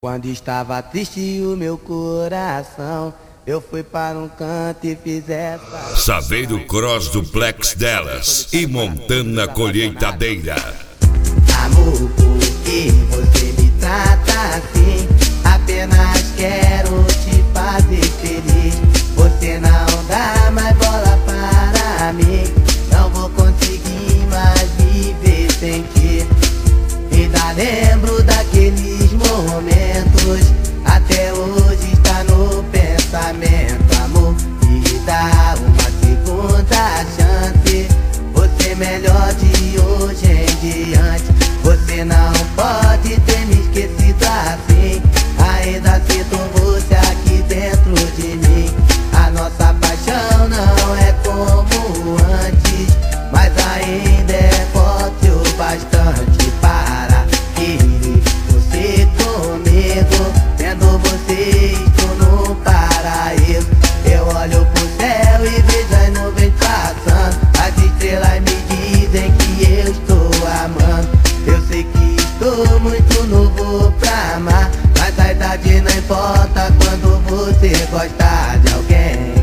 Quando estava triste o meu coração, eu fui para um canto e fiz essa. Saveiro Cross Duplex delas e Montana Colheitadeira. Amor, por que você me trata assim? Apenas quero te fazer feliz. Você não dá mais bola para mim. Não vou conseguir mais viver sem ti. Ainda lembro daqueles momentos, até hoje está no pensamento. Amor, me dá uma segunda chance. Você é melhor de hoje em diante. Você não pode ter me esquecido assim. Ainda sinto você aqui dentro de mim. A nossa paixão não é como antes, mas ainda é forte o bastante para querer você comigo. Vendo você estou no paraíso. Eu olho pro céu e vejo as nuvens passando. As estrelas me dizem que eu estou amando. Eu sei que estou muito novo pra amar, mas a idade não importa quando você gosta de alguém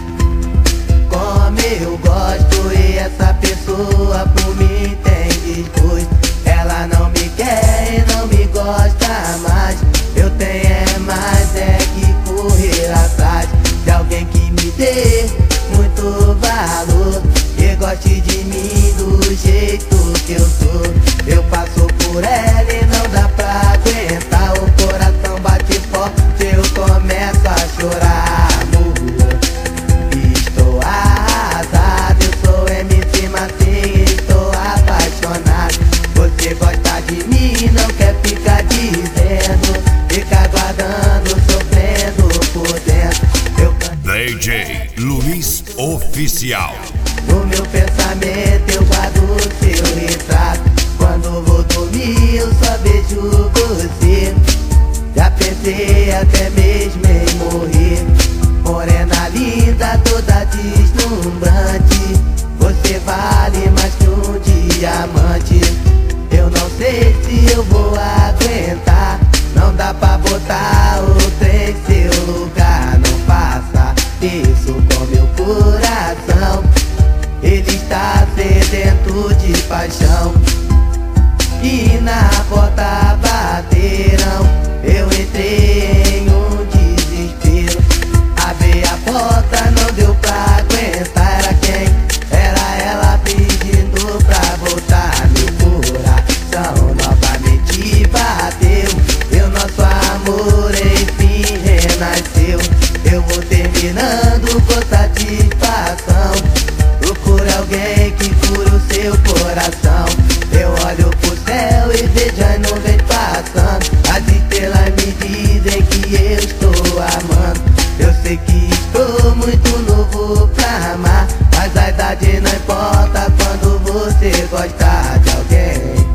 como eu gosto. E essa pessoa por mim tem desgosto. Ela não me quer e não me gosta mais. Eu tenho mais que correr atrás de alguém que me dê muito valor e goste de mim do jeito que eu sou. Eu passo por ela e não dá pra aguentar. O coração bate forte, eu começo a chorar. Amor, estou arrasado. Eu sou MC Massinho, estou apaixonado. Você gosta de mim, não quer ficar dizendo. Fica aguardando, sofrendo por dentro. DJ Luiz Oficial. No meu pensamento eu guardo o seu retrato. Quando vou dormir eu só vejo você. Já pensei até mesmo em morrer. Morena linda, toda deslumbrante. Você vale mais que um diamante. Eu não sei se eu vou aguentar. Não dá pra botar outra em seu lugar. Não faça isso com meu coração. Ele está sedento de paixão. E na porta bateram. Eu entrei em um desespero. Abri a porta, não deu pra aguentar. Era quem? Era ela pedindo pra voltar. Meu coração novamente bateu. E o nosso amor enfim renasceu. Eu vou terminando com satisfação. Procure alguém que cure o seu coração. Eu olho pro céu e vejo as nuvens passando. As estrelas me dizem que eu estou amando. Eu sei que estou muito novo pra amar, mas a idade não importa quando você gosta de alguém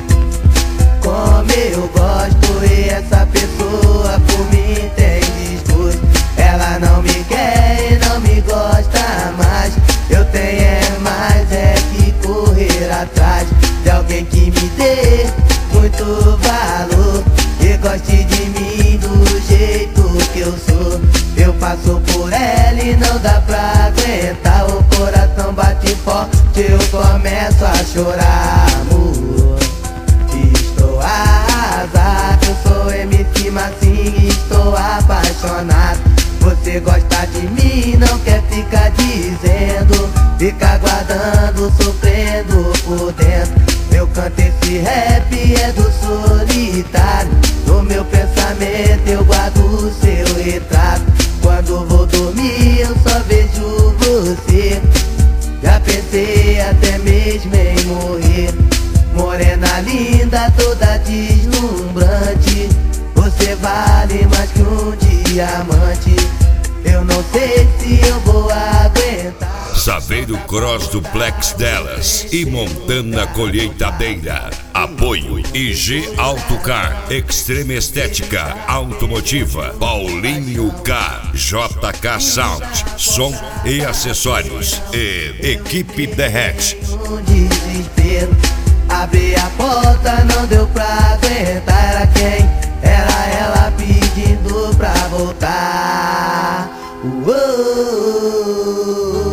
como eu gosto. E essa pessoa por mim tem desgosto. Ela não me quer e não me gosta mais. Eu tenho mais que correr atrás de alguém que me dê muito valor e goste de mim do jeito que eu sou. Eu passo por ela e não dá pra aguentar. O coração bate forte, eu começo a chorar. Amor, estou arrasado. Eu sou MC Massinho, estou apaixonado. Você gosta de mim, não quer ficar dizendo. Fica aguardando, sofrendo por dentro. Eu canto esse rap, é do solitário. No meu pensamento eu guardo o seu retrato. Quando vou dormir eu só vejo você. Já pensei até mesmo em morrer. Morena linda, toda deslumbrante. Você vale mais que um diamante. Eu não sei se eu vou aguentar. Saveiro Cross Duplex delas e Montana Colheitadeira. Apoio IG Autocar, Extreme Estética Automotiva, Paulinho K, JK Sound, som e acessórios e Equipe Derrete. Um desespero. Abri a porta, não deu pra aguentar. Era quem? Era ela voltar. Uou.